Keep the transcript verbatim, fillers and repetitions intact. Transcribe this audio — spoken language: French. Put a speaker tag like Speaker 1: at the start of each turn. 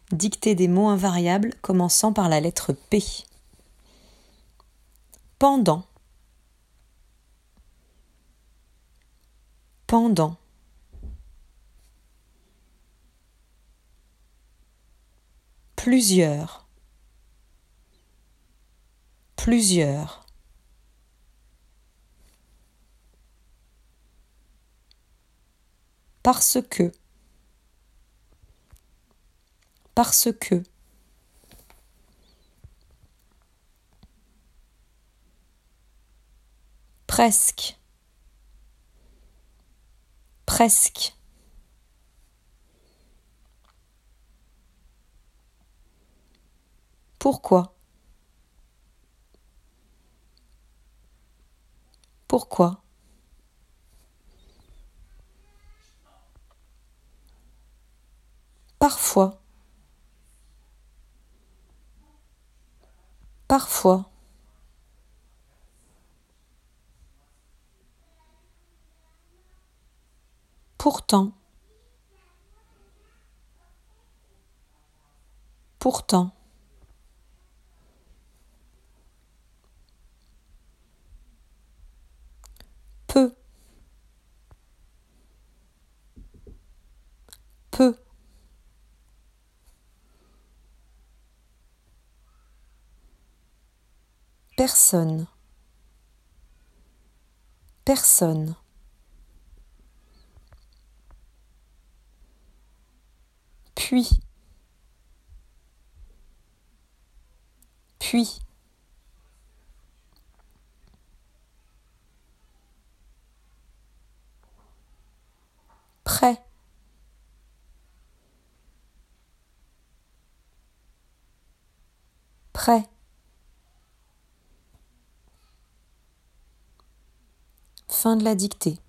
Speaker 1: Dictez des mots invariables commençant par la lettre P. Pendant. Pendant. Plusieurs. Plusieurs. Parce que. Parce que. Presque. Presque. Pourquoi? Pourquoi? Parfois. Parfois. Pourtant. Pourtant. Peu. Peu. Personne. Personne. Puis. Puis. Prêt. Prêt. Fin de la dictée.